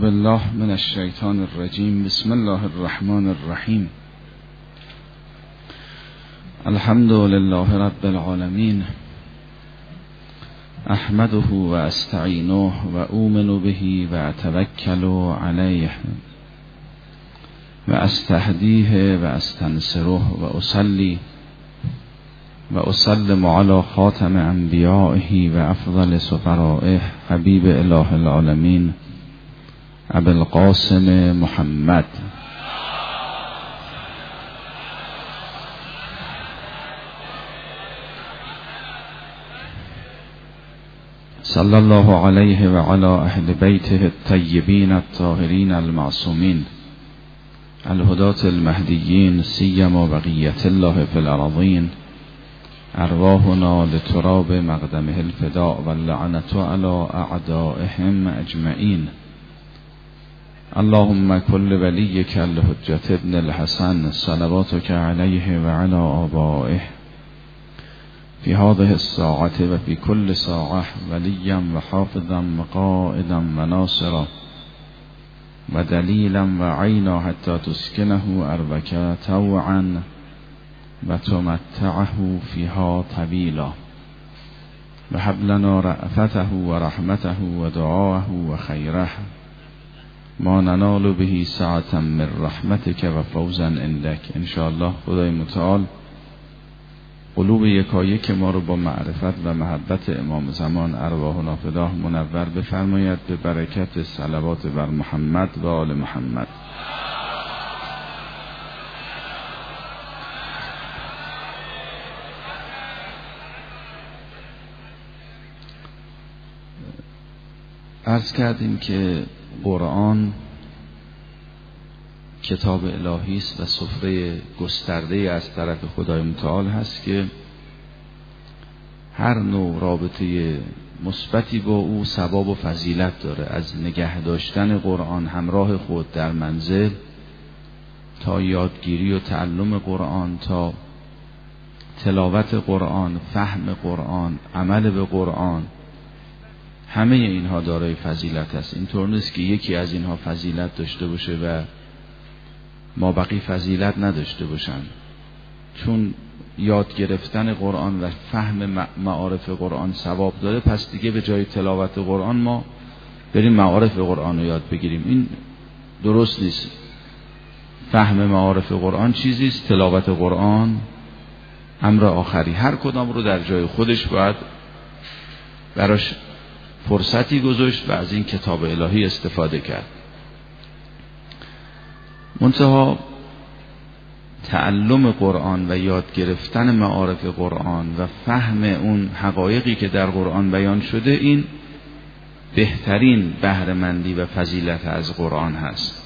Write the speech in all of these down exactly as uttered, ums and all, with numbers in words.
بالله من الشیطان الرجیم. بسم الله الرحمن الرحیم. الحمد لله رب العالمین. احمده و استعینه و اؤمن به و اتوکل علیه و استهدیه و استنصره و اصلی و اسلم علی خاتم انبیائه و افضل سفرائه حبیب اله العالمین ابی القاسم محمد صلی الله علیه و علی اهل بیته الطیبین الطاهرین المعصومین الهداة المهدیین سیما بقیة الله فی الارضین. ارواحنا لتراب مقدمه الفداء واللعنة علی اعدائهم اجمعین. اللهم كل وليك الحجة ابن الحسن صلواتك عليه وعلى آبائه في هذه الساعة وفي كل ساعة وليا وحافظا وقائدا وناصرا ودليلا وعينا حتى تسكنه أرضك طوعا وتمتعه فيها طويلا وهب لنا رأفته ورحمته ودعاءه وخيره ما ننال به ساعة من رحمتك و فوزا عندك. انشاءالله خدای متعال قلوب یکایک ما رو با معرفت و محبت امام زمان ارواحنا فداه منور بفرماید به برکت صلوات بر محمد و آل محمد. عرض کردیم که قرآن کتاب الهی است و سفره گسترده از طرف خدای متعال هست که هر نوع رابطه مثبتی با او ثواب و فضیلت داره، از نگه داشتن قرآن همراه خود در منزل تا یادگیری و تعلم قرآن، تا تلاوت قرآن، فهم قرآن، عمل به قرآن. همه اینها دارای فضیلت است. اینطور نیست که یکی از اینها فضیلت داشته باشه و ما بقی فضیلت نداشته باشن. چون یاد گرفتن قرآن و فهم معارف قرآن ثواب داره، پس دیگه به جای تلاوت قرآن ما بریم معارف قرآن رو یاد بگیریم. این درست نیست. فهم معارف قرآن چیزی است، تلاوت قرآن امر آخری. هر کدام رو در جای خودش باید براش فرصتی گذاشت و از این کتاب الهی استفاده کرد. منتها تعلم قرآن و یاد گرفتن معارف قرآن و فهم اون حقایقی که در قرآن بیان شده، این بهترین بهره‌مندی و فضیلت از قرآن هست.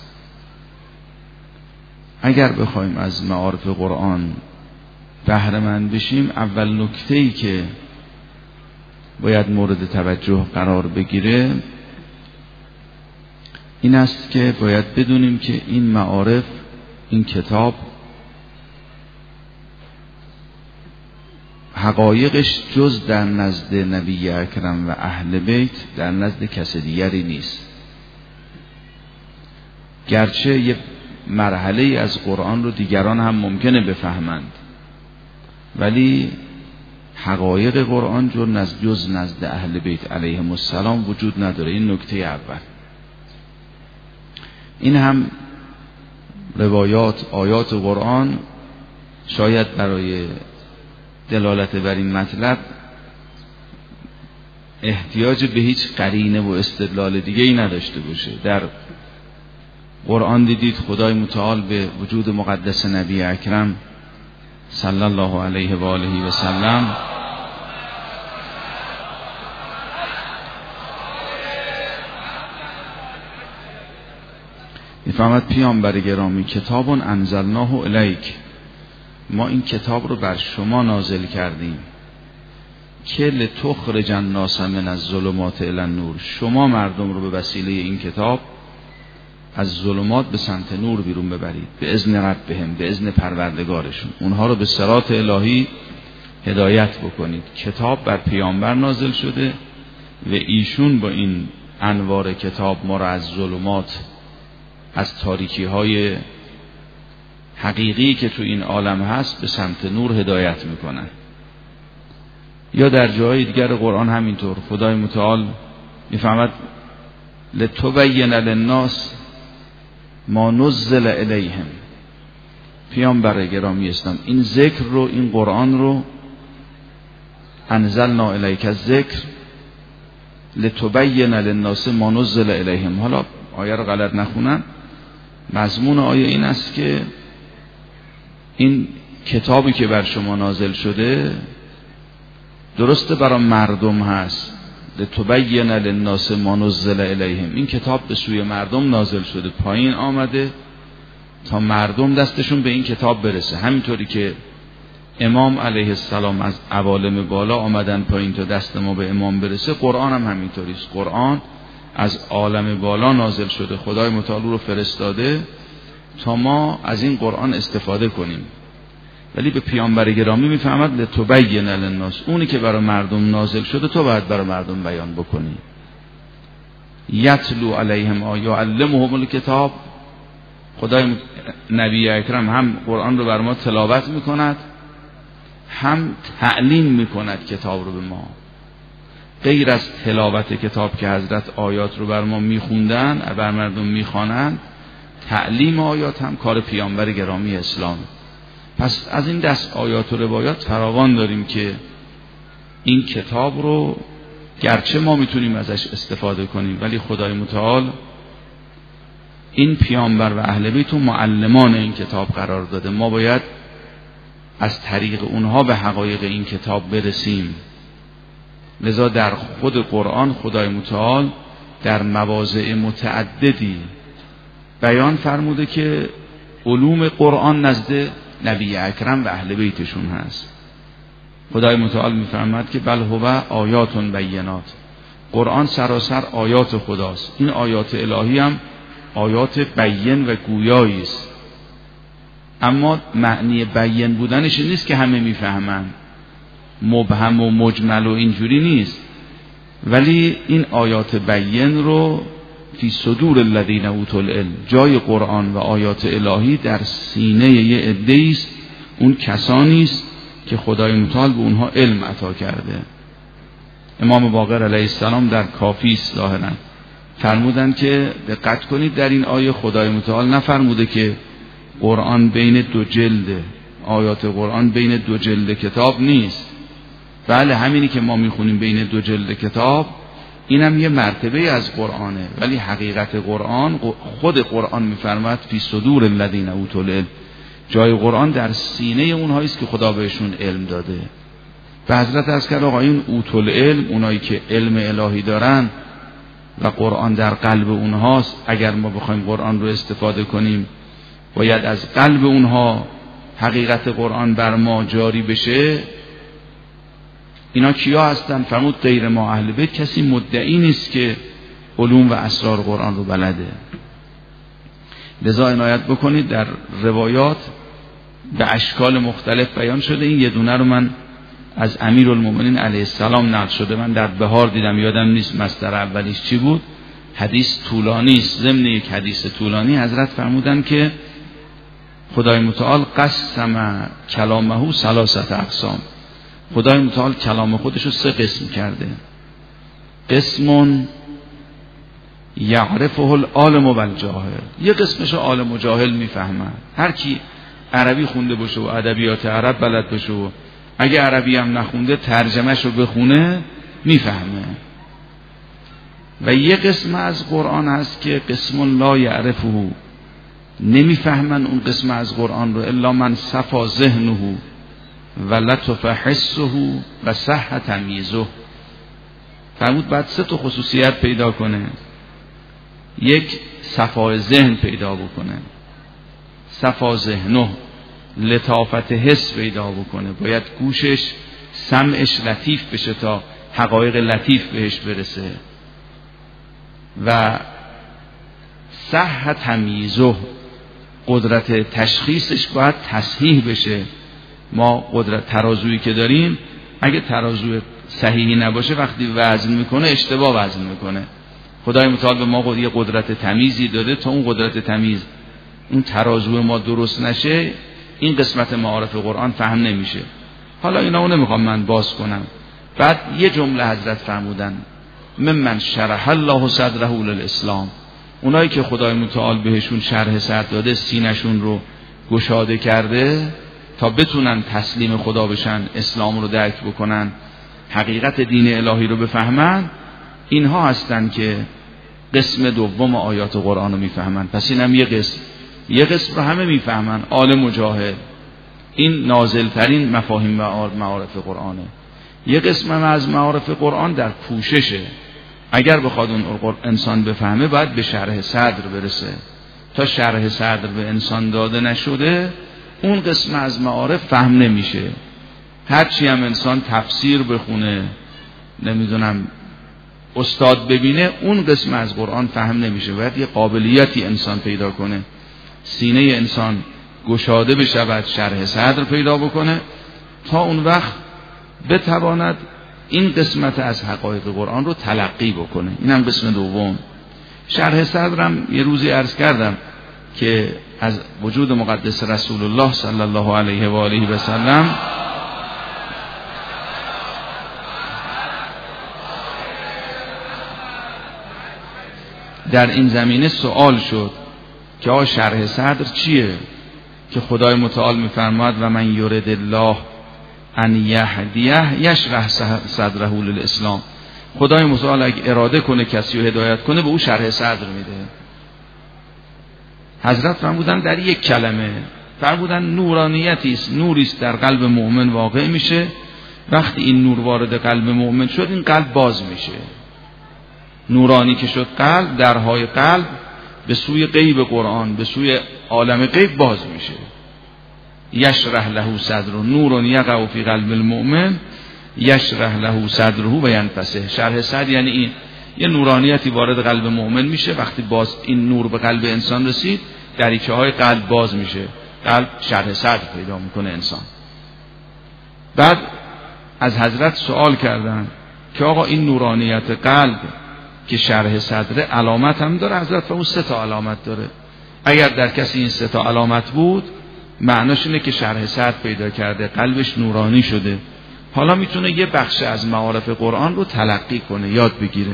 اگر بخوایم از معارف قرآن بهره‌مند بشیم، اول نکته‌ای که باید مورد توجه قرار بگیره این است که باید بدونیم که این معارف، این کتاب، حقایقش جز در نزد نبی اکرم و اهل بیت در نزد کس دیگری نیست. گرچه یه مرحله از قرآن رو دیگران هم ممکنه بفهمند، ولی حقایق قرآن جز نزد اهل بیت علیهم السلام وجود نداره. این نکته اول. این هم روایات، آیات قرآن شاید برای دلالت بر این مطلب احتیاج به هیچ قرینه و استدلال دیگه ای نداشته باشه. در قرآن دیدید خدای متعال به وجود مقدس نبی اکرم صلی الله علیه و آله و سلم میفرماد پیامبر گرامی کتاب انزلناه الیک، ما این کتاب رو بر شما نازل کردیم که لتخرج الناس من الظلمات الی النور، شما مردم رو به وسیله این کتاب از ظلمات به سمت نور بیرون ببرید، به اذن ربهم، به اذن پروردگارشون، اونها رو به صراط الهی هدایت بکنید. کتاب بر پیامبر نازل شده و ایشون با این انوار کتاب ما را از ظلمات، از تاریکی های حقیقی که تو این عالم هست به سمت نور هدایت میکنن. یا در جای دیگر قرآن همینطور خدای متعال میفهمد لتبین للناس ما نزل الیهم. پیامبر گرامی اسلام این ذکر رو، این قرآن رو انزلنا الیک الذکر لتبین للناس ما نزل الیهم. حالا آیه رو غلط نخونن، مضمون آیه این است که این کتابی که بر شما نازل شده درسته برای مردم هست، لتبین للناس ما نزل الیهم. این کتاب به سوی مردم نازل شده، پایین آمده تا مردم دستشون به این کتاب برسه. همینطوری که امام علیه السلام از عوالم بالا آمدن پایین تا دست ما به امام برسه، قرآن هم همینطوری است. قرآن از عالم بالا نازل شده، خدای متعال رو فرستاده تا ما از این قرآن استفاده کنیم. ولی به پیامبر گرامی میفهمد لتبین للناس، اونی که برای مردم نازل شده تو باید برای مردم بیان بکنی. یتلو علیهم آیا علمهم الکتاب، خدای نبی اکرم هم قرآن رو بر ما تلاوت میکند، هم تعلیم میکند کتاب رو به ما. غیر از تلاوت کتاب که حضرت آیات رو بر ما میخوندن، بر مردم میخوانند، تعلیم آیات هم کار پیامبر گرامی اسلام. پس از این دست آیات و روایات فراوان داریم که این کتاب رو گرچه ما میتونیم ازش استفاده کنیم، ولی خدای متعال این پیامبر و اهل بیت و معلمان این کتاب قرار داده. ما باید از طریق اونها به حقایق این کتاب برسیم. لذا در خود قرآن خدای متعال در مواضع متعددی بیان فرموده که علوم قرآن نزد نبی اکرم و اهل بیتشون هست. خدای متعال میفرماد که بل هو آیات بینات، قرآن سراسر آیات خداست. این آیات الهی هم آیات بین و گویایی است، اما معنی بین بودنش نیست که همه میفهمن، مبهم و مجمل و اینجوری نیست. ولی این آیات بین رو فی صدور الذین اوتوا العلم، جای قرآن و آیات الهی در سینه یه عده‌ای است، اون کسانی است که خدای متعال به اونها علم عطا کرده. امام باقر علیه السلام در کافی است ظاهرا فرمودن که دقت کنید در این آیه خدای متعال نفرموده که قرآن بین دو جلده، آیات قرآن بین دو جلد کتاب نیست. بله همینی که ما میخونیم بین دو جلد کتاب اینم یه مرتبه از قرآنه، ولی حقیقت قرآن خود قرآن میفرماد فی صدور الذین اوتوا العلم، جای قرآن در سینه اونهایی است که خدا بهشون علم داده. به حضرت از که آقا این اوتوا العلم، اونایی که علم الهی دارن و قرآن در قلب اونهاست، اگر ما بخوایم قرآن رو استفاده کنیم باید از قلب اونها حقیقت قرآن بر ما جاری بشه. اینا کیا هستن؟ فرمود غیر ما اهل بیت کسی مدعی نیست که علوم و اسرار قرآن رو بلده. لذا عنایت بکنید در روایات به اشکال مختلف بیان شده. این یه دونه رو من از امیرالمومنین علیه السلام نقل شده، من در بهار دیدم، یادم نیست مصدر اولیش چی بود. حدیث طولانی است، ضمن یک حدیث طولانی حضرت فرمودن که خدای متعال قسم کلامه ثلاثه اقسام، خدای متعال کلام خودش رو سه قسم کرده. قسم یعرفه العالم و الجاهل، یه قسمش رو عالم و جاهل میفهمن، هر کی عربی خونده باشه و ادبیات عرب بلد باشه و اگه عربی هم نخونده ترجمهش رو بخونه میفهمه. و یه قسم از قرآن هست که قسم لا یعرفه، نمیفهمن اون قسم از قرآن رو الا من صفا ذهنه و لطف حسه و صح تمییزه. فرمود بعد سه تا خصوصیت پیدا کنه. یک، صفای ذهن پیدا بکنه، صفا ذهنه، لطافت حس پیدا بکنه، باید گوشش سمعش لطیف بشه تا حقایق لطیف بهش برسه. و صح تمییزه، قدرت تشخیصش باید تصحیح بشه. ما قدرت ترازویی که داریم اگه ترازوی صحیحی نباشه وقتی وزن میکنه اشتباه وزن میکنه. خدای متعال به ما یه قدرت تمیزی داده، تا اون قدرت تمیز اون ترازو ما درست نشه این قسمت معارف قرآن فهم نمیشه. حالا اینا رو نمیخوام من باز کنم. بعد یه جمله حضرت فرمودن ممن شرح الله صدره للاسلام، اونایی که خدای متعال بهشون شرح صدر داده، سینه‌شون رو گشاده کرده تا بتونن تسلیم خدا بشن، اسلام رو درک بکنن، حقیقت دین الهی رو بفهمن، اینها هستن که قسم دوم آیات قرآن رو میفهمن. پس اینم یه قسم، یه قسم رو همه میفهمن، آل مجاهد، این نازل ترین مفاهیم و معارف قرآنه. یه قسم هم از معارف قرآن در پوششه، اگر بخواد اون انسان بفهمه باید به شرح صدر برسه. تا شرح صدر به انسان داده نشده اون قسم از معارف فهم نمیشه. هرچی هم انسان تفسیر بخونه، نمیدونم استاد ببینه، اون قسم از قرآن فهم نمیشه. باید یه قابلیتی انسان پیدا کنه، سینه انسان گشاده بشود، شرح صدر پیدا بکنه، تا اون وقت بتواند این قسمت از حقایق قرآن رو تلقی بکنه. اینم قسم دوم. شرح صدرم یه روزی عرض کردم که از وجود مقدس رسول الله صلی الله علیه و آله و سلم در این زمینه سوال شد که آقا شرح صدر چیه؟ که خدای متعال میفرماد و من یرد الله ان یهدیه یشرح صدره للاسلام. خدای متعال اگه اراده کنه کسی رو هدایت کنه به او شرح صدر میده. حضرت فرمودن در یک کلمه، فرمودن نورانیتی است، نوری است در قلب مؤمن واقع میشه. وقتی این نور وارد قلب مؤمن شد این قلب باز میشه. نورانی که شد قلب، درهای قلب به سوی غیب قرآن، به سوی عالم غیب باز میشه. یشرح له صدر، نور یقع فی قلب المؤمن یشرح له صدره و ینفسح. شرح صدر یعنی این، یه نورانیتی وارد قلب مؤمن میشه. وقتی باز این نور به قلب انسان رسید دریچه های قلب باز میشه، قلب شرح صدر پیدا میکنه انسان. بعد از حضرت سوال کردن که آقا این نورانیت قلب که شرح صدر علامت هم داره؟ حضرت فرمود سه تا علامت داره. اگر در کسی این سه تا علامت بود معناش اینه که شرح صدر پیدا کرده، قلبش نورانی شده، حالا میتونه یه بخش از معارف قرآن رو تلقی کنه، یاد بگیره.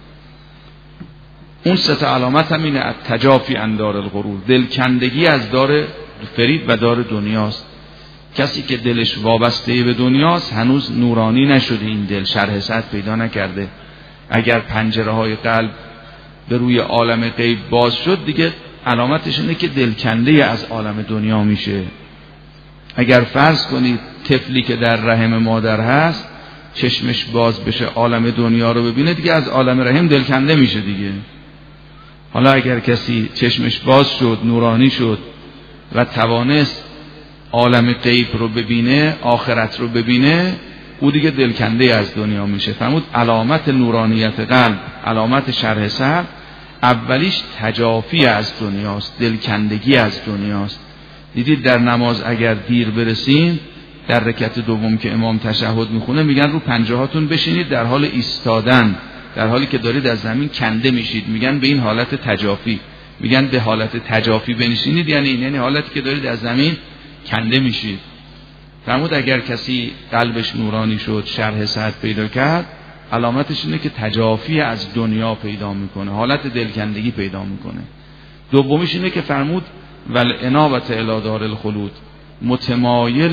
اون سه تا علامت هم اینه: التجافی عن دار الغرور، دلکندگی از دار فریب و دار دنیاست. کسی که دلش وابسته به دنیاست هنوز نورانی نشده، این دل شرح صدر پیدا نکرده. اگر پنجره های قلب به روی عالم غیب باز شد دیگه علامتش اینه که دلکنده از عالم دنیا میشه. اگر فرض کنید طفلی که در رحم مادر هست چشمش باز بشه عالم دنیا رو ببینه، دیگه از عالم رحم دلکنده میشه دیگه. حالا اگر کسی چشمش باز شد، نورانی شد و توانست عالم غیب رو ببینه، آخرت رو ببینه، او دیگه دلکنده از دنیا میشه. فرمود علامت نورانیت قلب، علامت شرح صدر، اولیش تجافی از دنیاست، دلکندگی از دنیاست. دیدید در نماز اگر دیر برسیم، در رکعت دوم که امام تشهد میخونه میگن رو پنجه هاتون بشینید در حال ایستادن، در حالی که دارید از زمین کنده میشید. میگن به این حالت تجافی، میگن به حالت تجافی بنشینید، یعنی این، یعنی حالتی که دارید از زمین کنده میشید. فرمود اگر کسی قلبش نورانی شد، شرح صدر پیدا کرد، علامتش اینه که تجافی از دنیا پیدا میکنه، حالت دلکندگی پیدا میکنه. دومیش اینه که فرمود والانابت الی دار الخلود، متمایل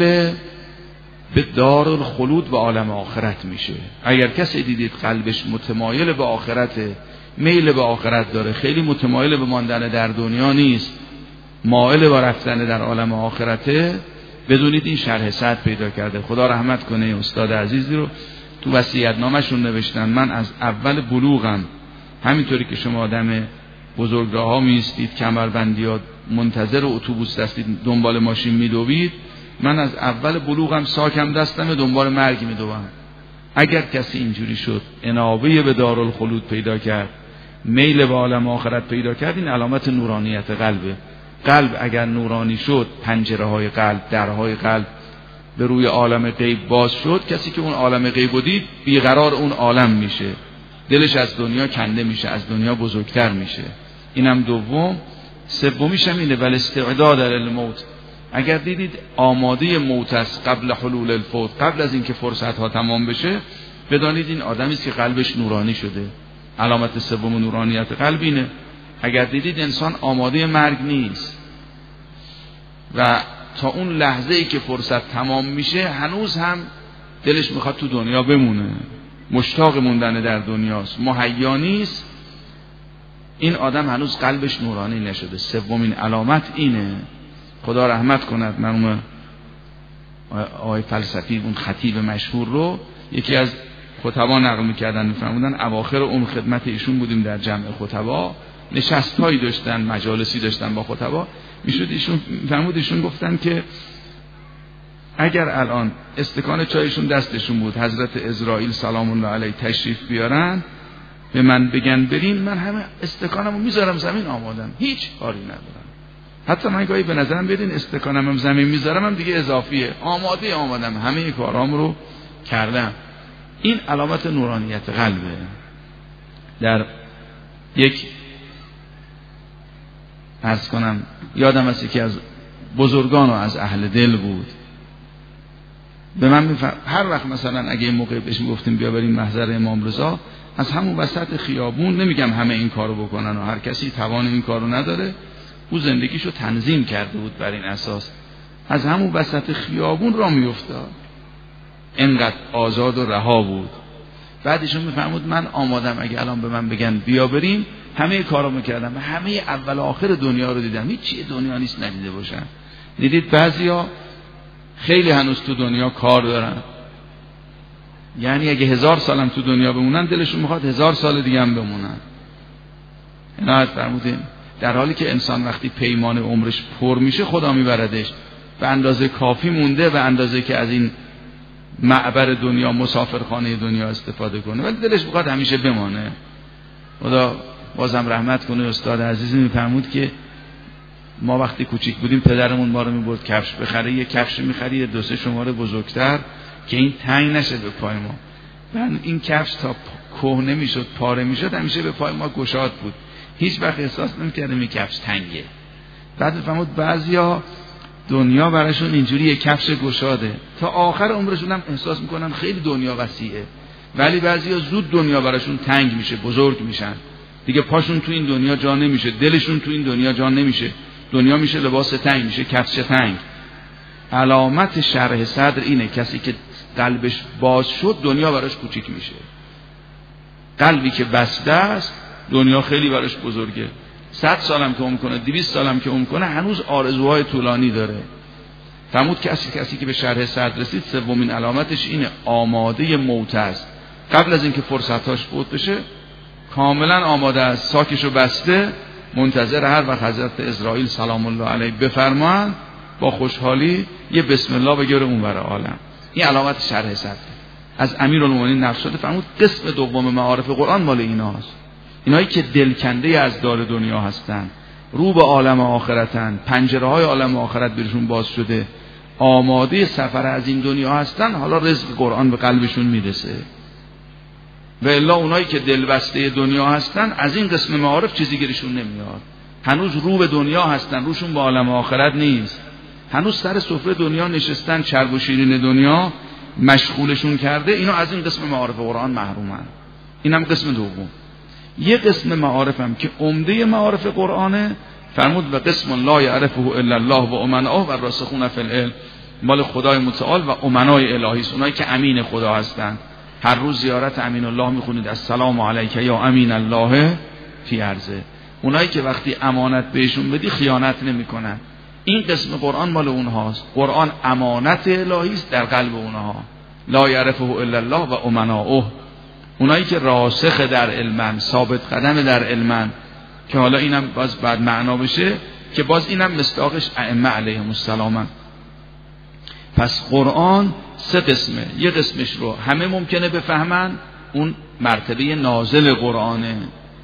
به دار الخلود و عالم آخرت میشه. اگر کسی دیدید قلبش متمایل به آخرت، میل به آخرت داره، خیلی متمایل به ماندن در دنیا نیست، مایل به رفتن در عالم آخرته، بدونید این شرح صدر پیدا کرده. خدا رحمت کنه استاد عزیزی رو تو وصیت‌نامه‌شون نوشتن من از اول بلوغم، همینطوری که شما آدم بزرگراها میستید، کمربندیات منتظر اتوبوس هستید، دنبال ماشین میدوید، من از اول بلوغم ساکم دستم دنبال مرگ میدوم. اگر کسی اینجوری شد، انابه به دارالخلود پیدا کرد، میل به عالم آخرت پیدا کرد، این علامت نورانیت قلبه. قلب اگر نورانی شد، پنجره های قلب، درهای قلب به روی عالم غیب باز شد، کسی که اون عالم غیب دید بیقرار اون عالم میشه. دلش از دنیا کنده میشه، از دنیا بزرگتر میشه. اینم دوم. سومیش هم اینه بل استعداد للموت. اگر دیدید آماده موت است قبل حلول الفوت، قبل از اینکه فرصت ها تمام بشه، بدانید این آدمی است که قلبش نورانی شده. علامت سوم نورانیت قلب اینه. اگر دیدید انسان آماده مرگ نیست و تا اون لحظه ای که فرصت تمام میشه هنوز هم دلش میخواد تو دنیا بمونه، مشتاق موندن در دنیاست، مهیا نیست، این آدم هنوز قلبش نورانی نشده. سومین علامت اینه. خدا رحمت کند مرحوم آقای فلسفی، اون خطیب مشهور رو یکی از خطبا نقل میکردن، میفرمودن اواخر اون خدمت ایشون بودیم در جمع خطبا، نشستهایی داشتن، مجالسی داشتن با خطبا، میشد ایشون فرمود ایشون گفتن که اگر الان استکان چایشون دستشون بود، حضرت عزرائیل سلام الله علیه تشریف بیارن به من بگن بریم، من همه استکانمو میذارم زمین، آمادم، هیچ کاری ندارم. حتی من گاهی به نظرم بدین استکانم زمین میذارم هم دیگه اضافیه، آماده آمادم، همه کارام رو کردم. این علامت نورانیت قلبه. در یک عرض کنم یادم است که از بزرگان و از اهل دل بود، به من میفرم هر وقت مثلا اگه این موقع بهش میگفتیم بیا بریم محضر امام رضا، از همون وسط خیابون، نمیگم همه این کارو بکنن و هر کسی توان این کارو نداره، او زندگیشو تنظیم کرده بود بر این اساس، از همون وسط خیابون را میافتاد، انقدر آزاد و رها بود. بعدشون میفرمود من آمادم اگه الان به من بگن بیا بریم، همه کارو میکردم، همه اول و آخر دنیا رو دیدم، هیچ چیز دنیا نیست ندیده باشن. دیدید بعضیا خیلی هنوز تو دنیا کار دارن، یعنی اگه هزار سالم تو دنیا بمونن دلشون میخواد هزار سال دیگه هم بمونن. عنایت فرمودین در حالی که انسان وقتی پیمان عمرش پر میشه خدا میبردش، به اندازه کافی مونده، به اندازه که از این معبر دنیا، مسافرخانه دنیا استفاده کنه، ولی دلش میخواد همیشه بمانه. خدا بازم رحمت کنه استاد عزیزی میفرمود که ما وقتی کوچیک بودیم پدرمون ما رو میبرد کفش بخره، یه کفش میخری دو سه شماره بزرگتر که این تنگ نشه به پای ما. بعد این کفش تا کهنه میشد، پاره میشد، همیشه به پای ما گشاد بود، هیچ وقت احساس نمیکردیم این کفش تنگه. بعد فرمود بعضیا دنیا براشون اینجوری یک کفش گشاده، تا آخر عمرشون هم احساس میکنن خیلی دنیا وسیعه، ولی بعضیا زود دنیا براشون تنگ میشه، بزرگ میشن، دیگه پاشون تو این دنیا جا نمیشه، دلشون تو این دنیا جا نمیشه، دنیا میشه لباس تنگ، میشه کفش تنگ. علامت شرح صدر اینه، کسی که قلبش باز شد دنیا براش کوچیک میشه. قلبی که بسته است دنیا خیلی براش بزرگه. صد سالم که عمر کنه، دویست سالم که عمر کنه، هنوز آرزوهای طولانی داره. فرمود کسی کسی که به شرح صدر رسید سومین علامتش اینه، آماده موت است. قبل از اینکه فرصتاش فوت بشه کاملا آماده است، ساکشو بسته، منتظر هر وقت حضرت عزرائیل سلام الله علیه بفرمان با خوشحالی یه بسم الله بگیره اون ور عالم. این علامت شرح صدر از امیرالمومنین نقل شده. فرمود قسم دوم معارف قرآن مال ایناست، اینایی که دلکنده از دار دنیا هستن، رو به عالم آخرتن، پنجره های عالم آخرت برشون باز شده، آماده سفر از این دنیا هستن، حالا رزق قرآن به قلبشون میرسه. و الا اونایی که دلبسته دنیا هستن از این قسم معارف چیزی گیرشون نمیاد، هنوز رو به دنیا هستن، روشون به عالم آخرت نیست، هنوز سر سفره دنیا نشستن، چرب و شیرین دنیا مشغولشون کرده، اینا از این قسم معارف قرآن محرومن. اینم قسم دوم. یه قسم معارفم که عمده معارف قرآنه، فرمود و قسم لا یعرفه الا الله و امناء و راسخون فی العلم، مال خدای متعال و امنای الهی است، اونایی که امین خدا هستند. هر روز زیارت امین الله میخونید، السلام علیک یا امین الله فی ارضه، اونایی که وقتی امانت بهشون بدی خیانت نمیکنن. این قسم قرآن مال اونهاست. قرآن امانت الهی است در قلب اونها. لا یعرفه الا الله و امناؤه، اونایی که راسخ در علمن، ثابت قدم در علمن، که حالا اینم باز بعد معنا بشه که باز اینم مصداقش ائمه علیهم السلام. پس قرآن سه قسمه، یه قسمش رو همه ممکنه بفهمن، اون مرتبه نازل قرآنه،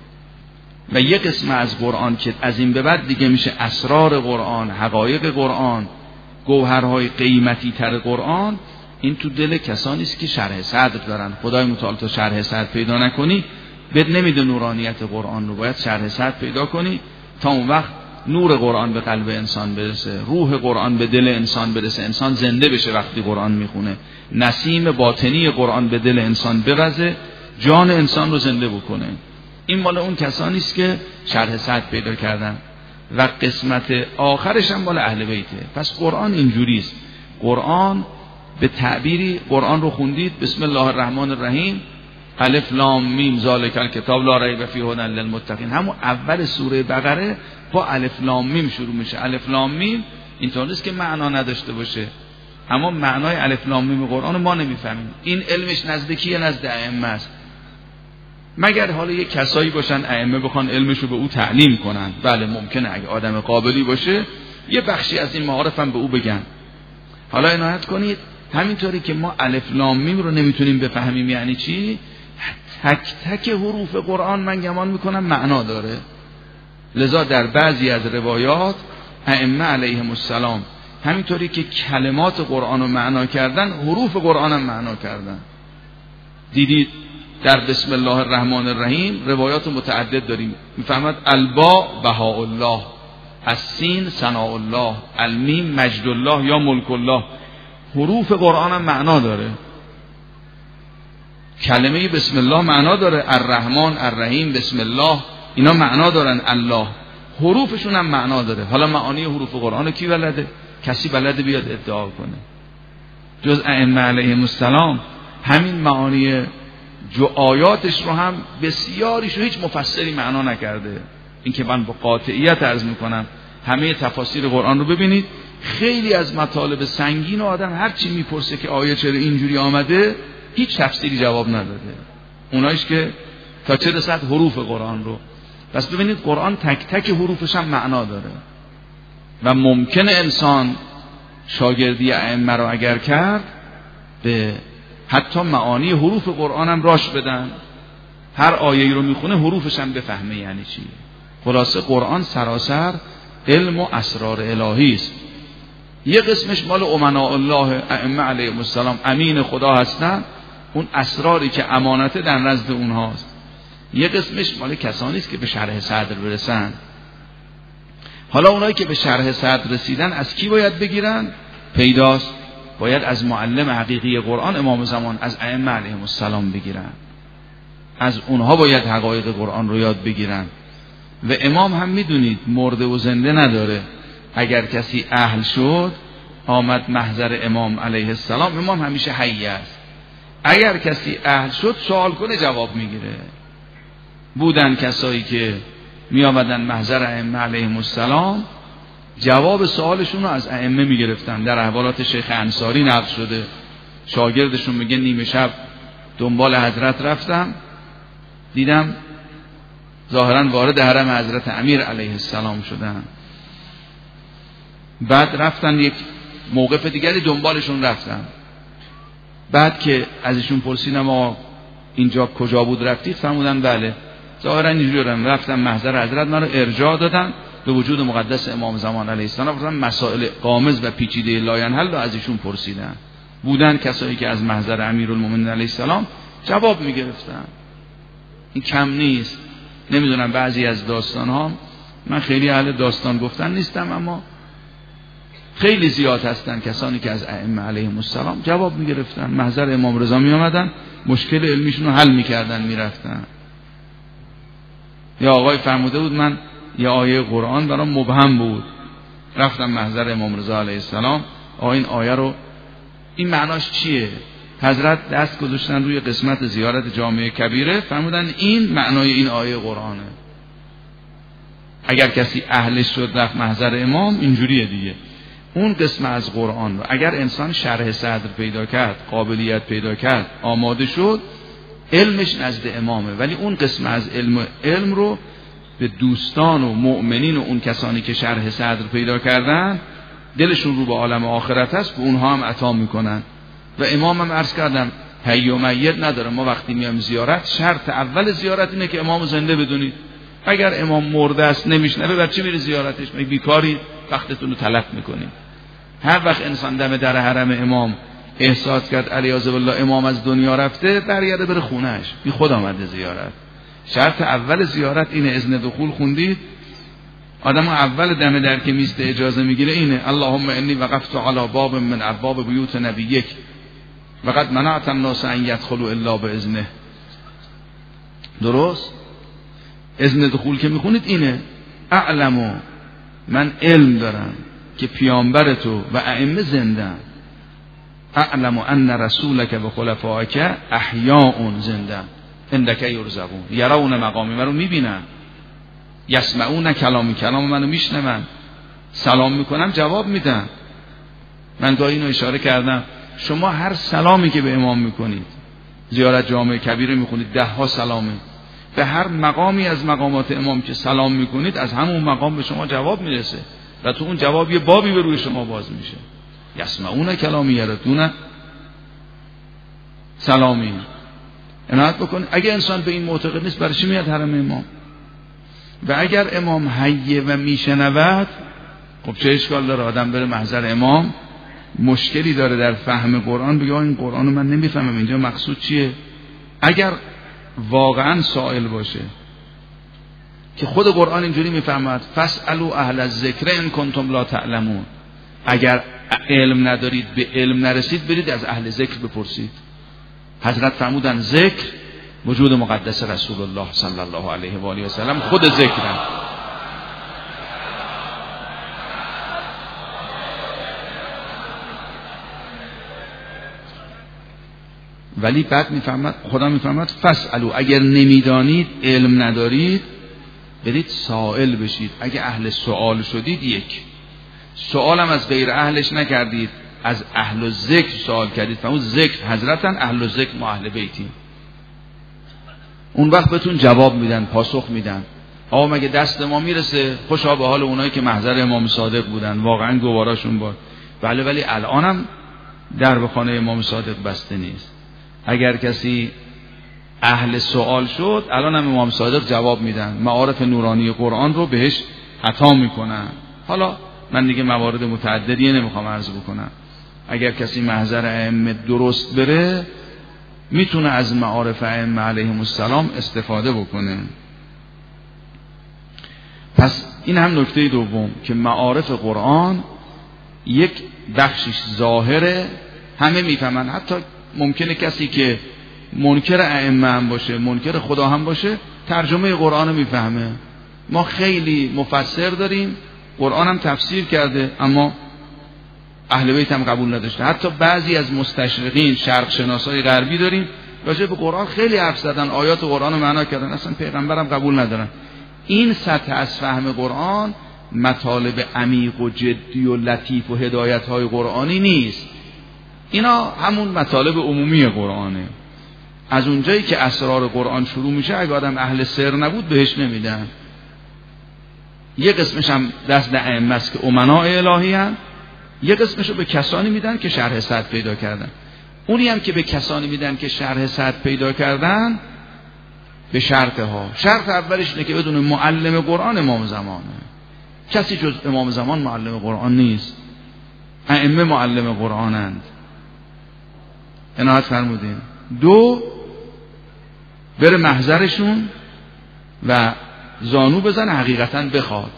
و یه قسم از قرآن که از این به بعد دیگه میشه اسرار قرآن، حقایق قرآن، گوهرهای قیمتی تر قرآن، این تو دل کسانی است که شرح صدر دارن. خدای متعال تا شرح صدر پیدا نکنی بهت نمیده نورانیت قرآن رو. باید شرح صدر پیدا کنی تا اون وقت نور قرآن به قلب انسان برسه، روح قرآن به دل انسان برسه، انسان زنده بشه وقتی قرآن میخونه، نسیم باطنی قرآن به دل انسان بوزه، جان انسان رو زنده بکنه. این مال اون کسانی است که شرح صدر پیدا کردن و قسمت آخرش هم مال اهل بیته. پس قرآن اینجوری است. قرآن به تعبیری، قرآن رو خوندید بسم الله الرحمن الرحیم، الف لام میم ذالک الکتاب لا ریب فیه هدی للمتقین، همون اول سوره بقره با الف لام میم شروع میشه. الف لام میم اینطور نیست که معنا نداشته باشه، اما معنای الف لام میم قرآن ما نمیفهمیم. این علمش نزد کیه؟ نزد ائمه است. مگر حالا یک کسایی باشن ائمه بخوان علمشو به او تعلیم کنن، بله ممکنه اگه آدم قابلی باشه یه بخشی از این معارف هم به او بگن. حالا عنایت کنید همینطوری که ما الف لام میم رو نمیتونیم بفهمیم یعنی چی، تک تک حروف قرآن من گمان میکنم معنا داره. لذا در بعضی از روایات ائمه علیهم السلام همینطوری که کلمات قرآن رو معنا کردن، حروف قرآن هم معنا کردن. دیدید در بسم الله الرحمن الرحیم روایات متعدد داریم. میفهمد البا بهاء الله، السین ثناء الله، المیم مجد الله یا ملک الله. حروف قرآن هم معنا داره. کلمه بسم الله معنا داره، الرحمن الرحیم بسم الله اینا معنا دارن، الله حروفشون هم معنا داره. حالا معانی حروف قرآن کی بلده؟ کسی بلده بیاد ادعا کنه جز ائمه علیهم السلام؟ همین معانی جو آیاتش رو هم بسیاریش رو هیچ مفسری معنا نکرده. این که من با قاطعیت عرض میکنم همه تفاسیر قرآن رو ببینید، خیلی از مطالب سنگین و آدم هر چی میپرسه که آیه چرا اینجوری آمده هیچ تفسیری جواب نداده. اونایش که تا چه رسد حروف قرآن رو. پس ببینید قرآن تک تک حروفش هم معنا داره و ممکنه انسان شاگردی ائمه رو اگر کرد به حتی معانی حروف قرآن هم راش بدن، هر آیه‌ای رو میخونه حروفش هم بفهمه یعنی چی. خلاصه قرآن سراسر علم و اسرار الهی است. یه قسمش مال امناء الله، ائمه علیهم السلام امین خدا هستن، اون اسراری که امانت در نزد اونهاست. یه قسمش مال کسانی است که به شرح صدر برسن. حالا اونایی که به شرح صدر رسیدن از کی باید بگیرن؟ پیداست، باید از معلم حقیقی قرآن امام زمان، از ائمه علیهم السلام بگیرن. از اونها باید حقایق قرآن رو یاد بگیرن. و امام هم میدونید مرده و زنده نداره. اگر کسی اهل شد آمد محضر امام علیه السلام، امام همیشه حی است. اگر کسی اهل شد سوال کنه جواب میگیره. بودن کسایی که می آمدن محضر ائمه علیهم السلام جواب سوالشون رو از ائمه می گرفتن. در احوالات شیخ انصاری نقل شده، شاگردشون میگه نیمه شب دنبال حضرت رفتم، دیدم ظاهرا وارد حرم حضرت امیر علیه السلام شدن. بعد رفتن یک موقف دیگری دنبالشون رفتن. بعد که ازشون پرسیدم آقا اینجا کجا بود رفتید؟ فرمودن بله ظاهرا اینجوری رفتم محضر حضرت، من رو ارجاع دادن به وجود مقدس امام زمان علیه السلام، گفتن مسائل غامض و پیچیده لاینحل رو ازشون پرسیدن. بودن کسایی که از محضر امیرالمومنین علیه السلام جواب میگرفتن. این کم نیست. نمیدونم بعضی از داستان ها، من خیلی اهل داستان گفتن نیستم، اما خیلی زیاد هستن کسانی که از ائمه علیهم السلام جواب میگرفتن، محضر امام رضا می آمدن مشکل علمیشون رو حل میکردن میرفتن. یا آقای فرموده بود من یه آیه قرآن برام مبهم بود، رفتم محضر امام رضا علیه السلام، آقا این آیه رو این معناش چیه؟ حضرت دست گذاشتن روی قسمت زیارت جامعه کبیره، فرمودن این معنای این آیه قرآنه. اگر کسی اهلش شد رفت محضر امام اینجوریه دیگه. اون قسم از قرآن رو اگر انسان شرح صدر پیدا کرد، قابلیت پیدا کرد، آماده شد، علمش نزد امامه. ولی اون قسم از علم علم رو به دوستان و مؤمنین و اون کسانی که شرح صدر پیدا کردن، دلشون رو به عالم آخرت هست، به اونها هم عطا میکنن. و امام هم عرض کردم حی و میت نداره. ما وقتی میام زیارت، شرط اول زیارت اینه که امام زنده بدونید. اگر امام مرده است نمیشنوه، بر چی میری زیارتش؟ مگه بیکاری وقتتون رو تلف میکنید؟ هر وقت انسان دم در حرم امام احساس کرد علیاذ بالله امام از دنیا رفته، برگرده بره خونهش، بی خود آمده زیارت. شرط اول زیارت اینه. اذن دخول خوندید، آدم اول دم در که میسته اجازه میگیره اینه: اللهم انی وقفت علی باب من ابواب بیوت نبیک وقد منعت الناس ان يدخلوا الا باذنه. درست؟ اذن دخول که میخونید اینه: اعلمو، من علم دارم که پیامبر تو و ائمه زندن. اعلمو ان رسولک و خلفائک احیاء زندن عندک یرزقون یرون مقامی، منو میبینن، یسمعون کلامی، کلام منو میشنون، سلام میکنم جواب میدن. من گاهی اینو اشاره کردم، شما هر سلامی که به امام میکنید، زیارت جامع کبیر میخونید، ده ها سلامه، به هر مقامی از مقامات امام که سلام میکنید از همون مقام به شما جواب میرسه و تو اون جواب یه بابی به روی شما باز میشه. یسمعون کلامی یردون سلامی. عنایت بکنید. اگه انسان به این معتقد نیست برای چی میاد حرم امام؟ و اگر امام حیه و میشنود، خب چه اشکال داره آدم بره محضر امام، مشکلی داره در فهم قرآن، بگه این قرآن رو من نمیفهمم، اینجا مقصود چیه؟ اگر واقعا سائل باشه که خود قرآن اینجوری میفهمد: فاسألوا اهل الذکر ان کنتم لا تعلمون، اگر علم ندارید، به علم نرسید، برید از اهل ذکر بپرسید. حضرت فرمودن ذکر وجود مقدس رسول الله صلی الله علیه و آله و سلم خود ذکرن. ولی بعد میفهمد، خدا میفهمد فاسألوا، اگر نمیدانید، علم ندارید، برید سائل بشید. اگه اهل سوال شدید، یک سوالم از غیر اهلش نکردید، از اهل و ذکر سوال کردید، فهمون ذکر حضرتن، اهل و ذکر ما اهل بیتیم، اون وقت بهتون جواب میدن، پاسخ میدن. آقا مگه دست ما میرسه؟ خوشا به حال اونایی که محضر امام صادق بودن، واقعا گواراشون باد. بله، ولی الانم در به خانه امام صادق بسته نیست. اگر کسی اهل سوال شد، الانم امام صادق جواب میدن، معارف نورانی قرآن رو بهش عطا میکنن. حالا من دیگه موارد متعددی نمیخوام عرض بکنم. اگر کسی محضر ائمه درست بره، میتونه از معارف ائمه علیهم السلام استفاده بکنه. پس این هم نکته دوم که معارف قرآن یک بخشش ظاهره، همه میفهمن. حتی ممکنه کسی که منکر ائمه هم باشه، منکر خدا هم باشه، ترجمه قرآن میفهمه. ما خیلی مفسر داریم، قرآن هم تفسیر کرده، اما اهل بیت هم قبول نداشته. حتی بعضی از مستشرقین، شرق شناسای غربی داریم، راجع به قرآن خیلی حرف زدن، آیات قرآن رو معنا کردن، اصلا پیغمبر هم قبول ندارن. این سطح از فهم قرآن مطالب عمیق و جدی و لطیف و هدایت‌های قرآنی نیست. اینا همون مطالب عمومی قرآنه. از اونجایی که اسرار قرآن شروع میشه، اگه آدم اهل سر نبود بهش نمیدن. یه قسمش هم دست ائمه است که امناء الهی هستند، یه قسمشو به کسانی میدن که شرح صدر پیدا کردن. اونی هم که به کسانی میدن که شرح صدر پیدا کردن، به شرط ها. شرط اولش اینه که بدون معلم قرآن امام زمانه. کسی جز امام زمان معلم قرآن نیست. ائمه معلم قرآنند. عنایت فرمودین. دو، بره محضرشون و زانو بزن، حقیقتا بخواد.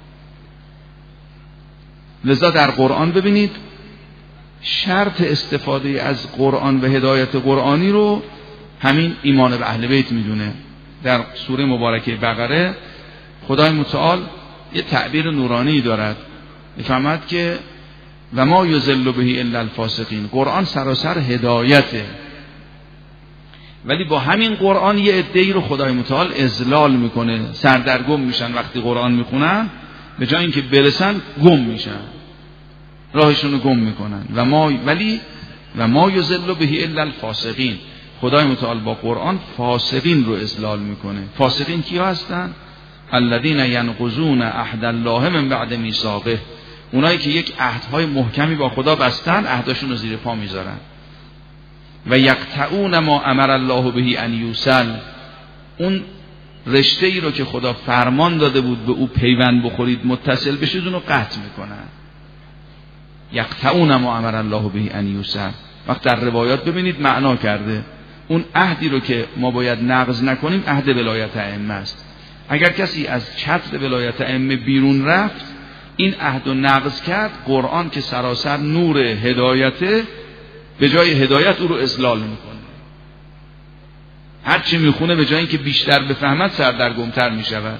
لذا در قرآن ببینید شرط استفاده از قرآن و هدایت قرآنی رو همین ایمان به اهل بیت میدونه. در سوره مبارکه بقره خدای متعال یه تعبیر نورانی دارد، میفهمد که و ما یضل به الا الفاسقین. قرآن سراسر هدایته، ولی با همین قرآن یه عده‌ای رو خدای متعال اضلال میکنه، سردرگم میشن. وقتی قرآن میخونن به جای اینکه برسن گم میشن، راهشون رو گم میکنن. و ما ولی و ما یضل به الا الفاسقین. خدای متعال با قرآن فاسقین رو اضلال میکنه. فاسقین کیا هستن؟ الذین ینقضون عهد الله من بعد میثاقه. اونایی که یک عهدهای محکمی با خدا بستن، عهداشون رو زیر پا میذارن. و یقطعون ما امر الله به ان یوصل. اون رشته ای رو که خدا فرمان داده بود به او پیوند بخورید، متصل بشید، اون رو قطع میکنن. یقطعون ما امر الله به ان یوصل. وقت در روایات ببینید معنا کرده اون عهدی رو که ما باید نقض نکنیم عهد ولایت ائمه است. اگر کسی از چتر ولایت ائمه بیرون رفت، این عهد رو نقض کرد، قرآن که سراسر نور هدایته به جای هدایت او رو اضلال میکنه. هر چی میخونه به جای اینکه بیشتر بفهمد سردرگمتر میشود.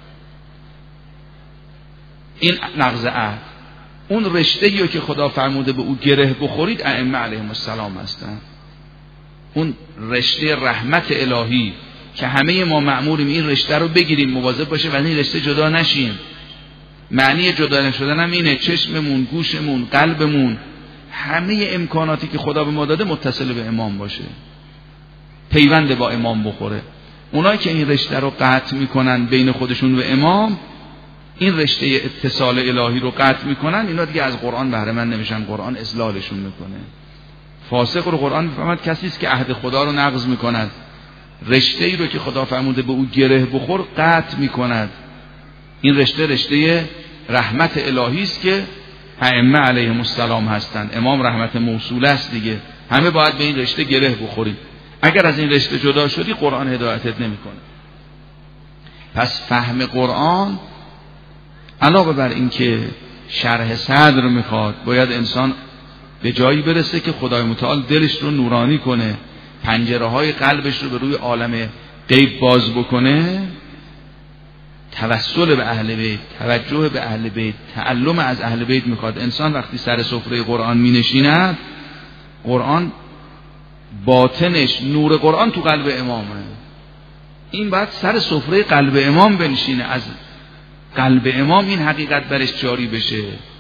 این نقض عهد. اون رشته‌ای رو که خدا فرموده به او گره بخورید ائمه علیهم السلام هستند. اون رشته رحمت الهی که همه ما مأموریم این رشته رو بگیریم، مواظب باشه و این رشته جدا نشیم. معنی جدا نشدن هم اینه چشممون، گوشمون، قلبمون، همه امکاناتی که خدا به ما داده متصل به امام باشه، پیوند با امام بخوره. اونایی که این رشته رو قطع میکنن بین خودشون و امام، این رشته اتصال الهی رو قطع میکنن، اینا دیگه از قرآن بهره مند نمیشن، قرآن اضلالشون میکنه. فاسق رو قرآن میفهمد کسی است که عهد خدا رو نقض میکند، رشته ای رو که خدا فرموده به او گره بخور قطع میکند. این رشته رشته رحمت الهی است که ائمه علیهم السلام هستند. امام رحمت موصوله است دیگه، همه باید به این رشته گره بخورید. اگر از این رشته جدا شدی قرآن هدایتت نمیکنه. پس فهم قرآن علاوه بر این که شرح صدر میخواد، باید انسان به جایی برسه که خدای متعال دلش رو نورانی کنه، پنجره های قلبش رو به روی عالم غیب باز بکنه. توسل به اهل بیت، توجه به اهل بیت، تعلم از اهل بیت میخواد. انسان وقتی سر سفره قرآن می نشیند، قرآن باطنش، نور قرآن تو قلب امامه. این باید سر سفره قلب امام بنشینه، از قلب امام این حقیقت برش جاری بشه.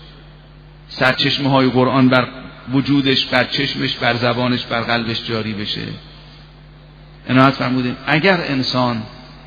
سرچشمه های قرآن بر وجودش، بر چشمش، بر زبانش، بر قلبش جاری بشه. عنایت فرمودیم اگر انسان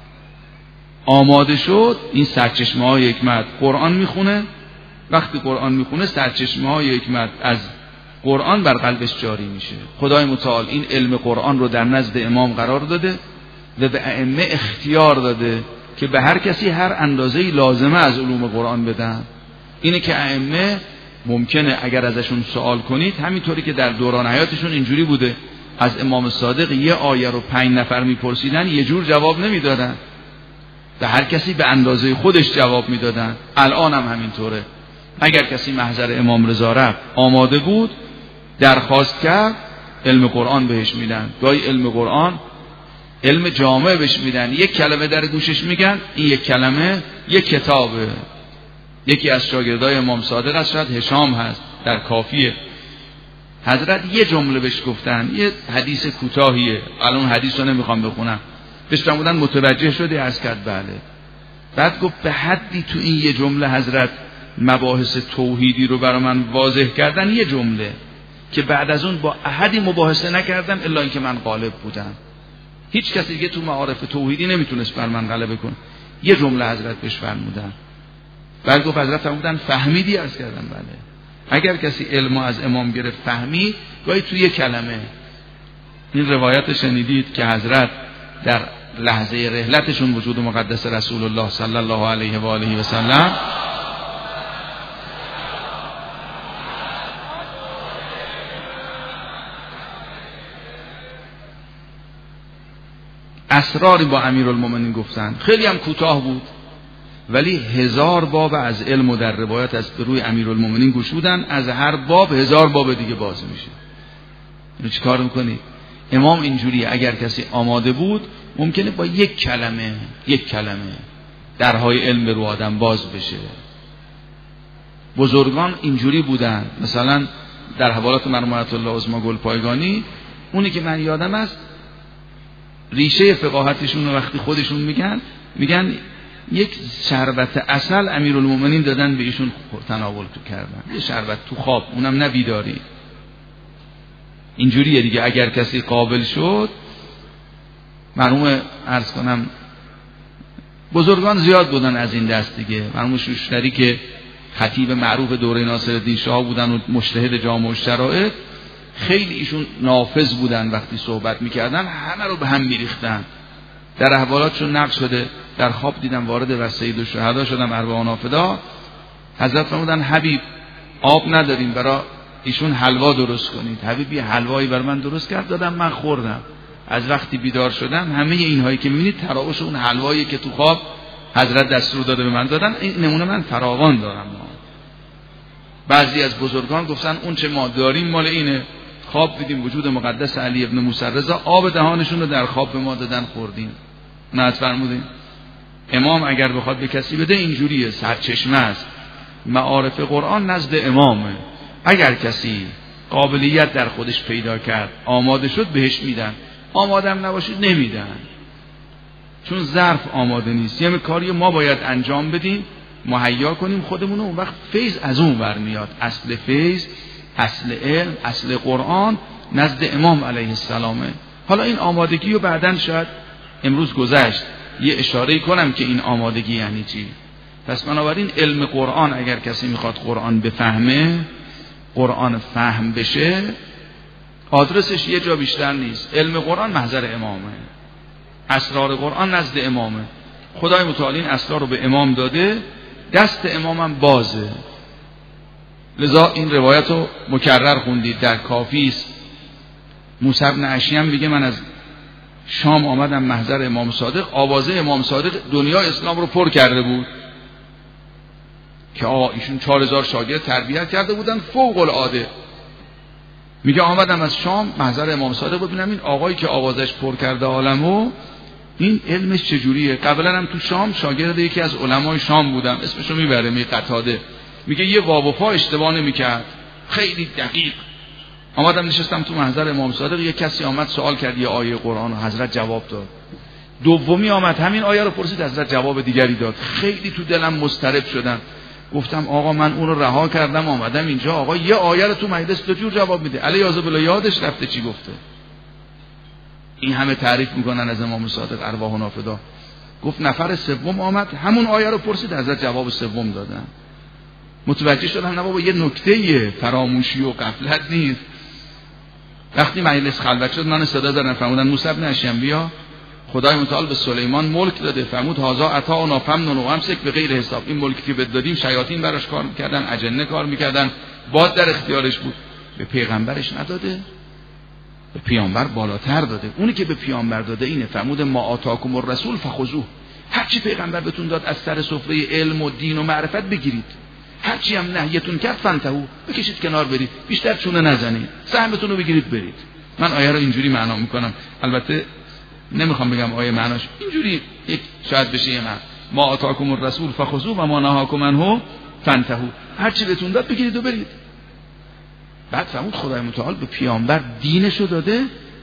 آماده شد، این سرچشمه های حکمت، قرآن میخونه، وقتی قرآن میخونه سرچشمه های حکمت از قرآن بر قلبش جاری میشه. خدای متعال این علم قرآن رو در نزد امام قرار داده و به ائمه اختیار داده که به هر کسی هر اندازه‌ای لازمه از علوم قرآن بدن. اینه که ائمه ممکنه اگر ازشون سوال کنید، همینطوری که در دوران حیاتشون اینجوری بوده، از امام صادق یه آیه رو پنج نفر میپرسیدن یه جور جواب نمیدادن، به هر کسی به اندازه خودش جواب میدادن. الان هم همینطوره. اگر کسی محضر امام رضا رفت، آماده بود، درخواست کرد، علم قرآن بهش میدن. گاهی علم قرآن علم جامع بهش میدن، یک کلمه در گوشش میگن، این یک کلمه یک کتابه. یکی از شاگردای امام صادق است، شاید هشام هست، در کافیه، حضرت یه جمله بهش گفتن، یه حدیث کوتاهیه، الان حدیث رو نمیخوام بخونم، بهش فرمودن متوجه شدی؟ عرض کرد بله. بعد گفت به حدی تو این یه جمله حضرت مباحث توحیدی رو برای من واضح کردن، یه جمله که بعد از اون با احدی مباحثه نکردم الا اینکه من غالب بودم. هیچ کسی دیگه تو معارف توحیدی نمیتونست بر من غلبه کنه. یه جمله حضرت بهش فرمودن. بعد گفت حضرت فرمودن فهمیدی؟ عرض کردم بله. اگر کسی علم از امام گرفت فهمید، گاهی توی یه کلمه. این روایت شنیدید که حضرت در لحظه رحلتشون وجود مقدس رسول الله صلی الله علیه و آله و سلم اسراری با امیرالمومنین گفتن، خیلی هم کوتاه بود، ولی هزار باب از علم و در روایت از روی امیرالمومنین گشودن، از هر باب هزار باب دیگه باز میشه. اینو چی کار میکنی؟ امام اینجوری اگر کسی آماده بود ممکنه با یک کلمه یک کلمه درهای علم رو آدم باز بشه. بزرگان اینجوری بودن. مثلا در حوالات مرحوم آیت الله عظما گلپایگانی، اونی که من یادم است ریشه فقاهتشون رو وقتی خودشون میگن میگن یک شربت عسل امیرالمومنین دادن به ایشون تناول تو کردن، یه شربت تو خواب، اونم نه بیداری. اینجوریه دیگه. اگر کسی قابل شد، مرحوم عرض کنم بزرگان زیاد بودن از این دست دیگه. مرحوم شوشتری که خطیب معروف دوره ناصرالدین شاه بودن و مجتهد جامع الشرائع، خیلی ایشون نافذ بودن، وقتی صحبت میکردن همه رو به هم میریختن. در احوالاتشون نقل شده، در خواب دیدم وارد و سید الشهدا شدم اربعان فدا، حضرت فرمودن حبیب آب نداریم برای ایشون حلوا درست کنید. حبیب یه حلوایی بر من درست کرد، دادم من خوردم. از وقتی بیدار شدم همه اینهایی که میبینید تراوش اون حلوایی که تو خواب حضرت دستور داده به من دادن، این نمونه من فراوان دارم. بعضی از بزرگان گفتن اون چه ما داریم مال اینه، خواب دیدیم وجود مقدس علی ابن موسی رضا، آب دهانشون رو در خواب به ما دادن خوردیم. نه فرمودین امام اگر بخواد به کسی بده اینجوریه، سرچشمه است. معارف قرآن نزد امامه، اگر کسی قابلیت در خودش پیدا کرد آماده شد بهش میدن، آماده هم نباشید نمیدن، چون ظرف آماده نیست. یه کاری ما باید انجام بدیم، مهیا کنیم خودمون، اون وقت فیض از اون برمیاد. اصل فیض، اصل علم، اصل قرآن نزد امام علیه السلامه. حالا این آمادگی رو بعدن شاید امروز گذشت یه اشاره کنم که این آمادگی یعنی چی. پس بنابراین علم قرآن اگر کسی میخواد قرآن بفهمه، قرآن فهم بشه، آدرسش یه جا بیشتر نیست. علم قرآن محضر امامه، اسرار قرآن نزد امامه. خدای متعال این اسرار رو به امام داده، دست امامم بازه. لذا این روایت رو مکرر خوندید، در کافی است. موسی بن اشیم میگه من از شام آمدم محضر امام صادق، آوازه امام صادق دنیا اسلام رو پر کرده بود که آقا ایشون چهار هزار شاگرد تربیت کرده بودن فوق العاده. میگه آمدم از شام محضر امام صادق ببینم این آقایی که آوازش پر کرده عالمو این علمش چجوریه. قبلا هم تو شام شاگرد یکی از علمای شام بودم، اسمشو میبره، می قتاده، میگه یه واو و فا اشتباه نمیکرد، خیلی دقیق. آمدم نشستم تو محضر امام صادق، یه کسی آمد سوال کرد یه آیه قرآن و حضرت جواب داد. دومی آمد همین آیه رو پرسید، حضرت جواب دیگری داد. خیلی تو دلم مضطرب شدم، گفتم آقا من اون رو رها کردم آمدم اینجا، آقا یه آیه رو تو مجلس دو جور جواب میده، علی یازه بالله یادش رفته چی گفته. این همه تعریف میکنن از امام صادق ارواح نافدا. گفت نفر سوم آمد همون آیه رو پرسید، حضرت جواب سوم دادن. متوجه شدم نه بابا یه نکته فراموشی و غفلت نیست. وقتی مجلس خلوت شد من صدا زدن، فرمودن موسی بن اشیم بیا، خدای متعال به سلیمان ملک داده، فرمود هازا عطا و نافمنون و امسک به غیر حساب. این ملکی که بد دادیم شیاطین براش کار میکردن، اجنه کار میکردن، باد در اختیارش بود. به پیغمبرش نداده، به پیامبر بالاتر داده. اونی که به پیامبر داده اینه، فرمود ما آتاکم الرسول فخذوه، هر چی پیغمبر بهتون داد از سر سفره علم و دین و معرفت بگیرید، هر چی هم نهیتون کرد فانتهو، بکشید کنار برید، بیشتر چونه نزنید، سهمتون رو بگیرید برید. من آیه رو اینجوری معنا میکنم، البته نمیخوام بگم آیه معناش اینجوری یک شاید بشه یه معنی، ما آتاکم الرسول فخذوه و ما نهاکم عنه فانتهو، هر چی بهتون داد بگیرید و برید. بعد فرمود خدای متعال به پیامبر دینشو داده،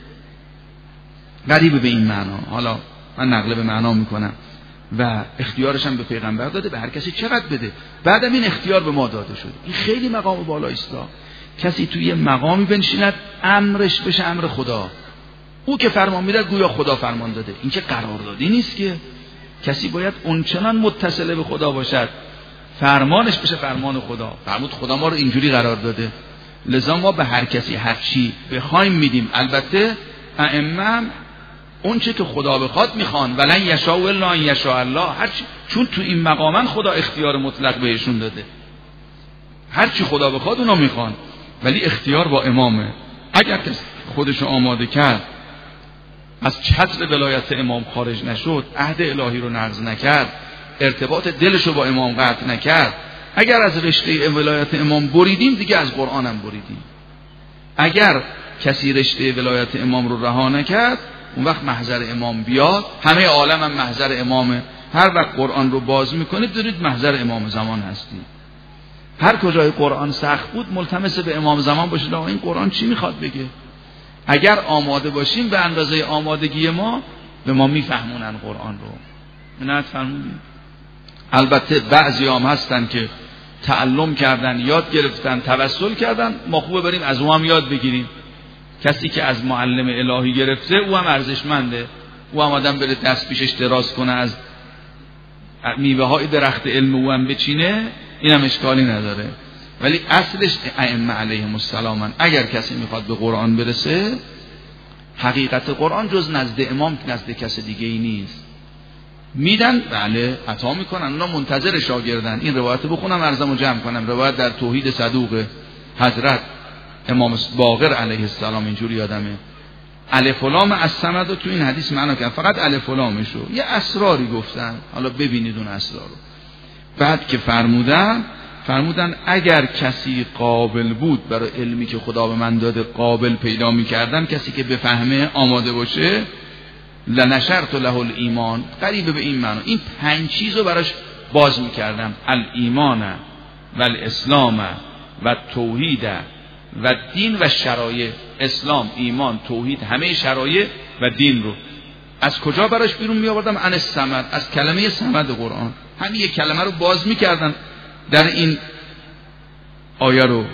قریب به این معنا، حالا من نقل به معنا میکنم، و اختیارش هم به پیغمبر داده، به هر کسی چقدر بده. بعدم این اختیار به ما داده شده. این خیلی مقام بالایی است. کسی توی یه مقامی بنشیند امرش بشه امر خدا، او که فرمان میده گویا خدا فرمان داده. این که قراردادی نیست که کسی باید اونچنان متصل به خدا باشد فرمانش بشه فرمان خدا. فرمود خدا ما رو اینجوری قرار داده، لذا ما به هر کسی هر چی بخوایم میدیم. البته ائمه اون چه که خدا بخواد میخوان، ولن یشاء الا ان یشاء الله، هر چی، چون تو این مقامن خدا اختیار مطلق بهشون داده، هر چی خدا بخواد اونا میخوان، ولی اختیار با امامه. اگر کسی خودشو آماده کرد، از چتر ولایت امام خارج نشد، عهد الهی رو نقض نکرد، ارتباط دلشو با امام قطع نکرد، اگر از رشته ولایت امام بریدیم دیگه از قرآن هم بریدیم. اگر کسی رشته ولایت امام رو رها نکرد، اون وقت محضر امام بیاد، همه عالم هم محضر امامه. هر وقت قرآن رو باز میکنید دارید محضر امام زمان هستید. هر کجای قرآن سخت بود ملتمس به امام زمان باشید، آقا این قرآن چی میخواد بگه. اگر آماده باشیم به اندازه آمادگی ما به ما میفهمونن قرآن رو. نه فرمودید. البته بعضی هم هستن که تعلم کردن، یاد گرفتن، توسل کردن، ما خوبه بریم از او هم یاد بگیریم. کسی که از معلم الهی گرفته او هم ارزشمنده، او هم آدم بره دست پیشش دراز کنه از میوه های درخت علم او هم بچینه، این هم اشکالی نداره. ولی اصلش ائمه علیهم السلام. اگر کسی میخواد به قرآن برسه، حقیقت قرآن جز نزد امام نزد کس دیگه ای نیست. میدن، بله عطا میکنن، اونا منتظر شاگردن. این روایت بخونم عرضمو جمع کنم. روایت در توحید صدوق حضرت امام باقر علیه السلام اینجوری یادمه، الف و لام الصمد رو تو این حدیث معنا کردن، فقط الف و لامشو، یه اسراری گفتن، حالا ببینید اون اسرار رو. بعد که فرمودن فرمودن اگر کسی قابل بود برای علمی که خدا به من داده قابل پیدا می‌کردن، کسی که بفهمه آماده باشه، لنشرت له الایمان، قریب به این معنی این پنج چیز رو براش باز می‌کردم: الایمان و الاسلام و توحید و دین و شرایع. اسلام، ایمان، توحید، همه شرایع و دین رو از کجا براش بیرون می آوردم؟ عن الصمد، از کلمه صمد قرآن. همین یک کلمه رو باز می‌کردن در این آیه رو،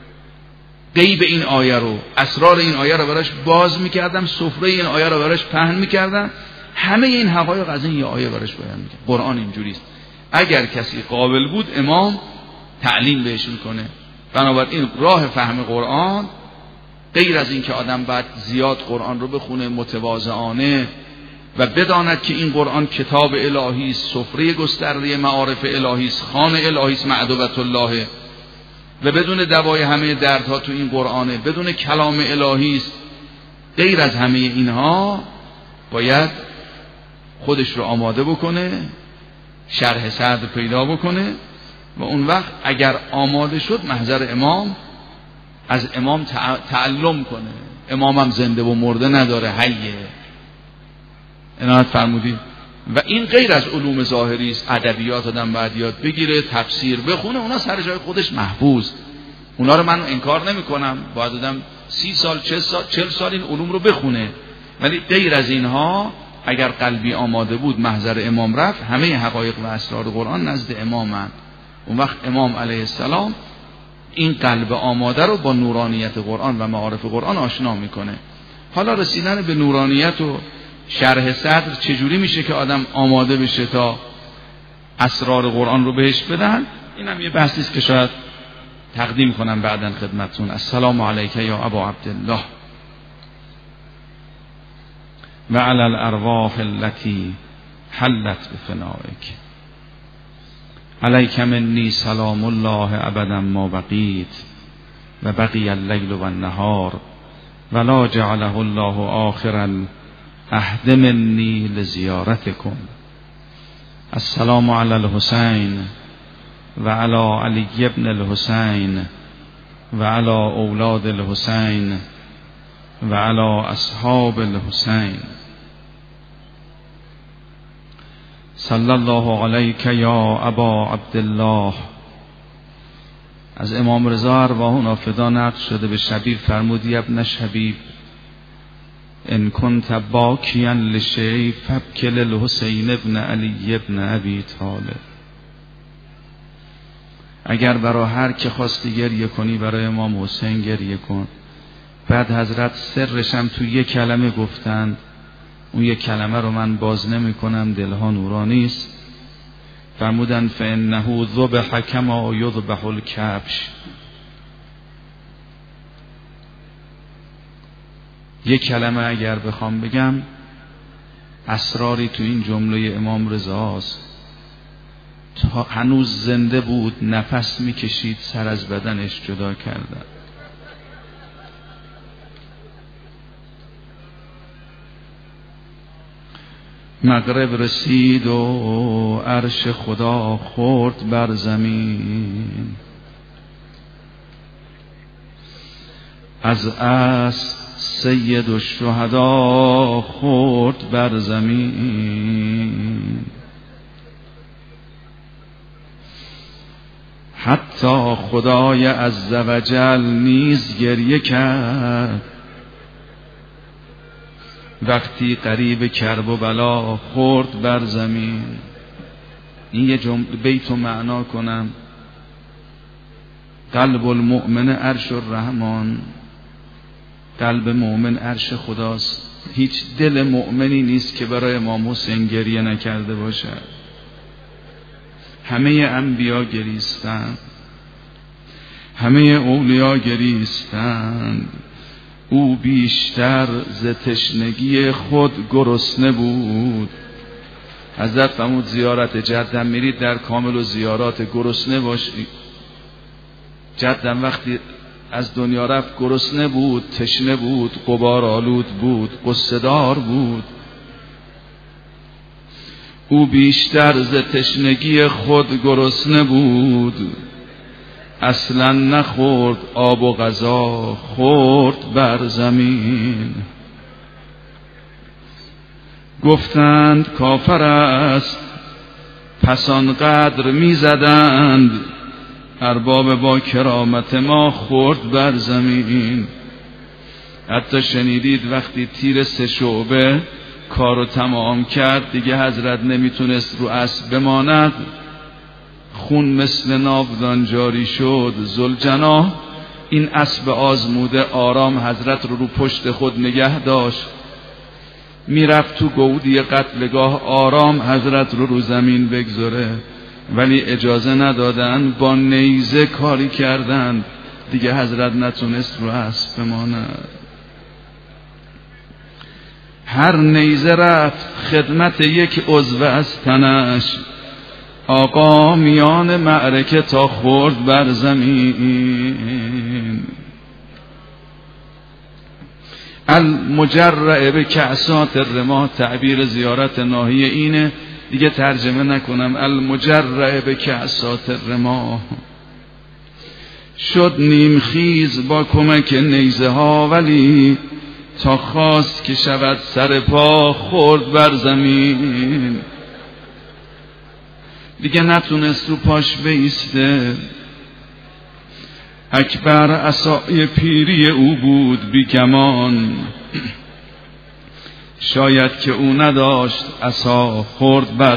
غیب این آیه رو، اسرار این آیه رو براش باز می‌کردم، سفره این آیه رو براش پهن می‌کردم، همه این حقایق از این یه آیه براش بیان می‌کرد. قرآن اینجوریه، اگر کسی قابل بود امام تعلیم بهش می‌کنه. بنابراین راه فهم قرآن غیر از این که آدم باید زیاد قرآن رو بخونه متواضعانه و بداند که این قرآن کتاب الهی است، سفره گسترده معارف الهی است، خوان الهی است، معدوبة الله، و بدون دوای همه دردها تو این قرآنه، بدون کلام الهی است. غیر از همه اینها باید خودش رو آماده بکنه، شرح صدر پیدا بکنه و اون وقت اگر آماده شد محضر امام، از امام تعلم کنه. امامم زنده و مرده نداره، حیه. عنایت فرمودید. و این غیر از علوم ظاهری است. ادبیات آدم باید یاد بگیره، تفسیر بخونه، اونا سر جای خودش محفوظ، اونا رو من انکار نمی کنم، باید آدم سی سال چل سال چل سال این علوم رو بخونه، ولی غیر از اینها اگر قلبی آماده بود محضر امام رفت، همه حقایق و اسرار قرآن نزد امامن. اون وقت امام علیه السلام این قلب آماده رو با نورانیت قرآن و معارف قرآن آشنا میکنه. حالا رسیدن به نورانیت و شرح صدر چجوری میشه که آدم آماده بشه تا اسرار قرآن رو بهش بدن؟ اینم یه بحثی است که شاید تقدیم کنم بعداً خدمتتون. السلام علیک یا ابا عبدالله و علی الارواح التي حلت بفنائک. علیک منی سلام الله ابدا ما بقیت و بقی اللیل و النهار ولا جعله الله آخر العهد منی لزیارتکم. السلام علی الحسین و علی علی ابن الحسین و علی اولاد الحسین و علی اصحاب الحسین. صلی الله علیک یا ابا عبدالله. از امام رضا ارواحنا فدا نقل شده به شبیب فرمودی ابن شبیب ان کنت باکیا لشیء فابکی للحسین ابن علی ابن ابی طالب. اگر برای هر که خواستی گریه کنی برای امام حسین گریه کن. بعد حضرت سرشم تو یک کلمه گفتند، اون یک کلمه رو من باز نمی کنم، دلها نورانی است. فرمودن فانه ذبح کما یذبح الکبش. یک کلمه اگر بخوام بگم، اسراری تو این جمله امام رضاست. تا هنوز زنده بود نفس میکشید، سر از بدنش جدا کردن. مغرب رسید و عرش خدا خورد بر زمین. از اسب سید الشهدا خورد بر زمین. حتی خدای عزوجل نیز گریه کرد وقتی قریب کرب و بلا خورد بر زمین. این یه جمله بیت رو معنا کنم. قلب المؤمن عرش الرحمن. قلب مؤمن عرش خداست. هیچ دل مؤمنی نیست که برای امام حسین گریه نکرده باشد. همه انبیا گریستند، همه اولیا گریستند. او بیشتر ز تشنگی خود گرسنه بود. حضرت فرمود زیارت جدم میرید در کامل و زیارات گرسنه باشید. جدم وقتی از دنیا رفت گرسنه بود، تشنه بود، غبار آلود بود، غصه دار بود. او بیشتر ز تشنگی خود گرسنه بود، اصلا نخورد آب و غذا، خورد بر زمین. گفتند کافر است، پس آنقدر می زدند، ارباب با کرامت ما خورد بر زمین. حتی شنیدید وقتی تیر سه شعبه کارو تمام کرد دیگه حضرت نمیتونست رو اسب بماند، خون مثل ناودان جاری شد. ذوالجناح این اسب آزموده آرام حضرت رو رو پشت خود نگه داشت، میرفت تو گودی قتلگاه آرام حضرت رو رو زمین بگذاره، ولی اجازه ندادن، با نیزه کاری کردن دیگه حضرت نتونست رو اسب بماند. هر نیزه رفت خدمت یک عضو از تنش، آقا میان معرکه تا خورد بر زمین. المجرع به کعسات الرماح، تعبیر زیارت ناحیه اینه دیگه ترجمه نکنم. المجرع به کعسات الرماح، شد نیم خیز با کمک نیزه ها، ولی تا خواست که شود سر پا خورد بر زمین. دیگه نتونست رو پاش بایسته. اکبر عصای پیری او بود بی گمان، شاید که او نداشت عصا خورد بر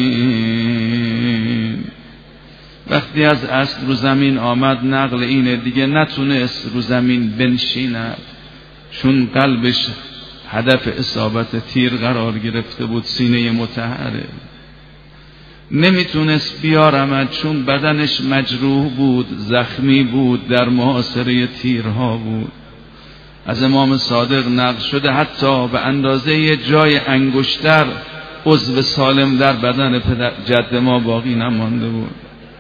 زمین. وقتی از اسب رو زمین آمد نقل اینه دیگه نتونست رو زمین بنشیند، چون قلبش هدف اصابت تیر قرار گرفته بود، سینه مطهره. نمیتونست بیارمد چون بدنش مجروح بود، زخمی بود، در محاصره تیرها بود. از امام صادق نقل شده حتی به اندازه جای انگشتر عضو سالم در بدن پدر جد ما باقی نمانده بود.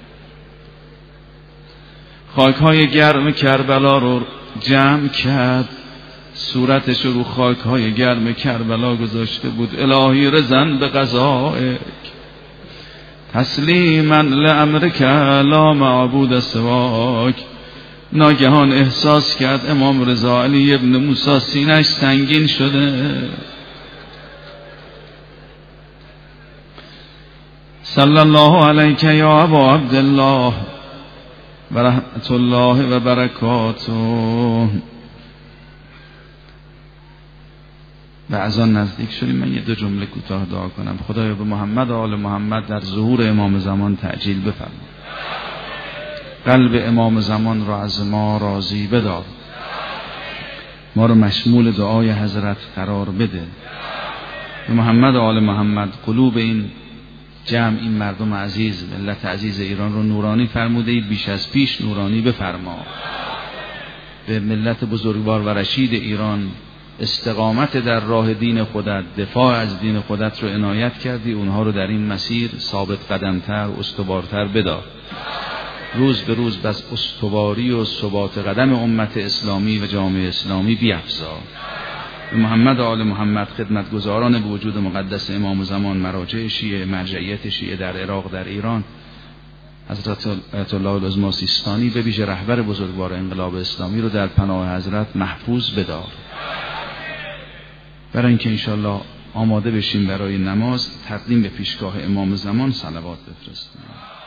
خاکهای گرم کربلا رو جمع کرد، صورتش رو خاکهای گرم کربلا گذاشته بود. الهی رضن به قضائک، تسلیما لامرک لا معبود سواک. ناگهان احساس کرد امام رضا علی ابن موسی سینه‌اش سنگین شده. صلی الله علیک یا ابا عبدالله و رحمت الله و برکاته. و از آن نزدیک شدیم. من یه دو جمله کوتاه دعا کنم. خدایا به محمد و آل محمد در ظهور امام زمان تعجیل بفرما، قلب امام زمان را از ما راضی بدار، ما رو مشمول دعای حضرت قرار بده. به محمد و آل محمد قلوب این جمع، این مردم عزیز، ملت عزیز ایران رو نورانی فرموده ای، بیش از پیش نورانی بفرما. به ملت بزرگوار و رشید ایران استقامت در راه دین خودت، دفاع از دین خودت رو عنایت کردی، اونها رو در این مسیر ثابت قدمتر، استوارتر بدار. روز به روز بس استواری و ثبات قدم امت اسلامی و جامعه اسلامی بیفزا. به محمد و آل محمد خدمتگزاران به وجود مقدس امام زمان، مراجع شیعه، مرجعیت شیعه در عراق، در ایران، حضرت آیت الله العظمی سیستانی، به ویژه رهبر بزرگوار انقلاب اسلامی رو در پناه حضرت محفوظ بدار. برای اینکه انشاءالله آماده بشیم برای نماز، تقدیم به پیشگاه امام زمان صلوات بفرستیم.